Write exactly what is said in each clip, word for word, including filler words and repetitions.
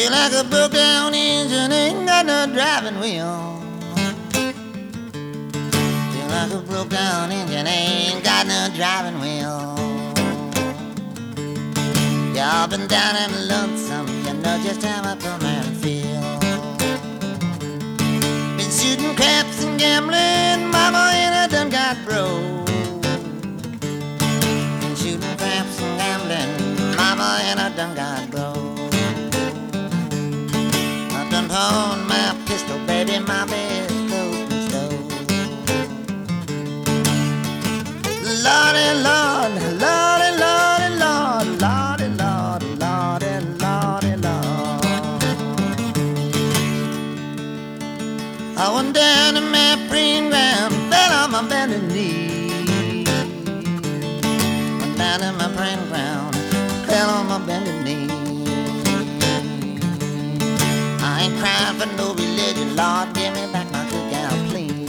Feel like a broke down engine ain't got no driving wheel. Feel like a broke down engine ain't got no driving wheel. Y'all been down and lonesome, you know just how I come and feel. Been shooting craps and gambling, mama and I done got broke. Been shooting craps and gambling, mama and I done got broke. I done pawned my pistol, baby, my best coat and stove. Lordy, Lord, Lordy, Lordy, Lord, Lordy, Lord, Lordy, Lordy, Lord. I went down to my preen ground, fell on my bended knee. Went down to my preen ground, fell on my bended knee. I ain't crying for no religion, Lord, give me back my cookout, please.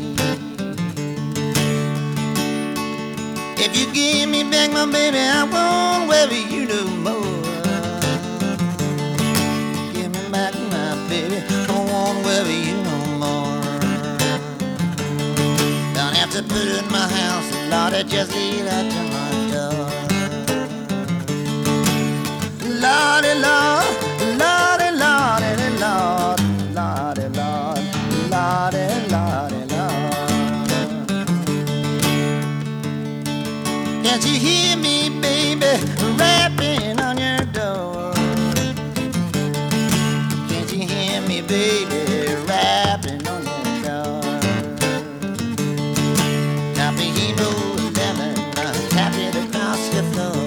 If you give me back my baby, I won't worry you no more. Give me back my baby, I won't worry you no more. Don't have to put her in my house, Lord, just leave her to my door. Lordy, Lord, Lordy, Lordy, Lord, Lordy, Lord, Lordy, Lordy, Lord. Can't you hear me, baby, rapping on your door? Can't you hear me, baby, rapping on your door? Copy Hero eleven, tap it across the floor.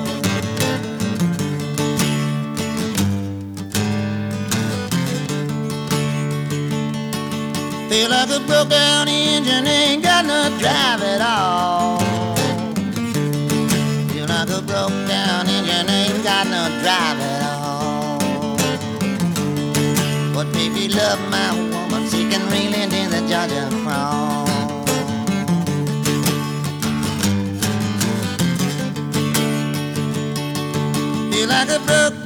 Feel like a broke down engine ain't got no drive at all. Feel like a broke down engine ain't got no drive at all. But baby, love my woman, she can reel into the Georgia crawl. Feel like a broke